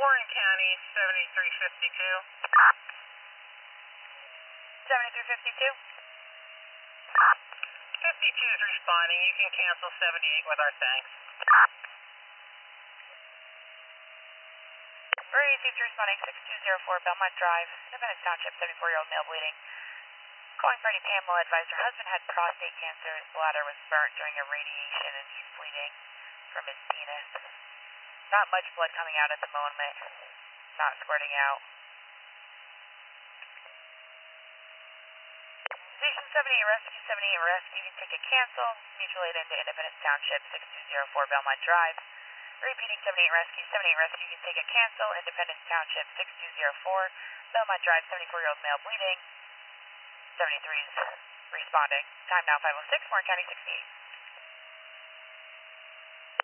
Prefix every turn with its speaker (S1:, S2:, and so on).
S1: Warren County, 7352.
S2: 7352?
S1: 52 is responding. You can cancel 78 with our thanks.
S2: Received responding 6204 Belmont Drive, Independence Township, 74-year-old male bleeding. Calling Freddie Pamela advised her husband had prostate cancer. His bladder was burnt during a radiation and he's bleeding from his penis. Not much blood coming out at the moment. Not squirting out. Station 78 Rescue, 78 Rescue, you can take a cancel. Mutual aid into Independence Township, 6204 Belmont Drive. Repeating 78 Rescue, 78 Rescue, you can take a cancel. Independence Township, 6204 Belmont Drive, 74-year-old male bleeding. 73 is responding. Time now 5:06, Warren County 68.